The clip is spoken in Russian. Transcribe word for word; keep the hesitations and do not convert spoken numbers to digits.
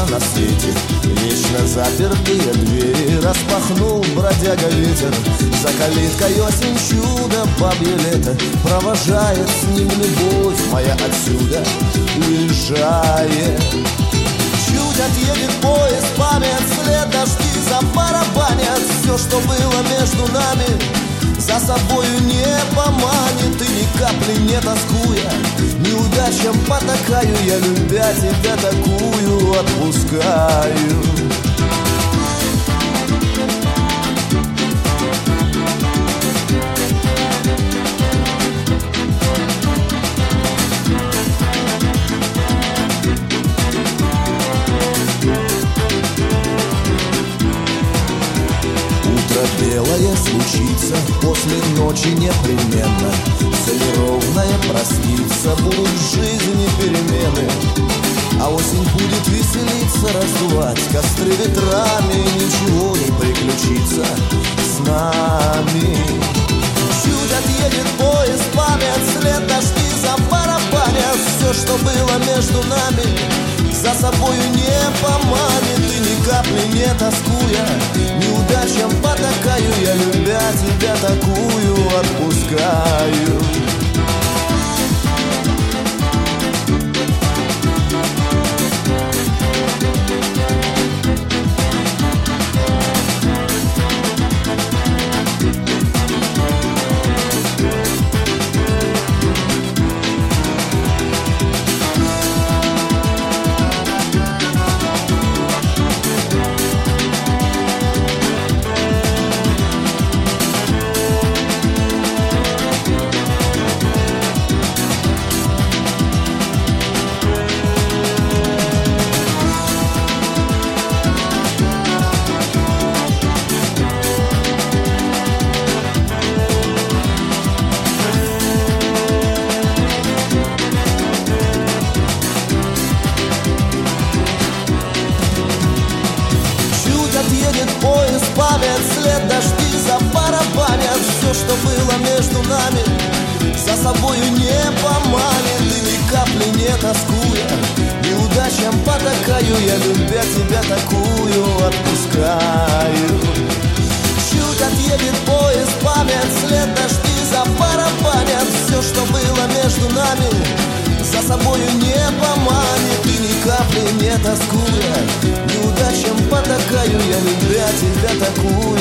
на свете. Вечно запертые двери распахнул бродяга ветер. За калиткой осень чудо, бабье лето провожает с ним любовь моя отсюда уезжает. Чуть отъедет поезд, память, след, дожди забарабанят. Все, что было между нами, за собою не поманит. И ни капли не тоскуя, неудачам потакаю я, любя тебя такую, отпускаю. Белое случится после ночи непременно. Все неровное проснится, будут в жизни перемены. А осень будет веселиться, раздувать костры ветрами. Ничего не приключится с нами. Чуть отъедет поезд, память, след, дожди забарабанят. Все, что было между нами, за собою не поманит. И ни капли не тоскуя, неудачам потакаю я, любя тебя такую, отпускаю. Отъедет поезд, память, след, дожди забарабанят. Все, что было между нами, за собою не поманит. И ни капли не тоскуя, неудачам потакаю я, любя тебя такую, отпускаю. Чуть отъедет поезд, память, след, дожди забарабанят. Все, что было между нами, за собою не поманит. И ни капли не тоскуя, неудачам потакаю я, любя тебя такую,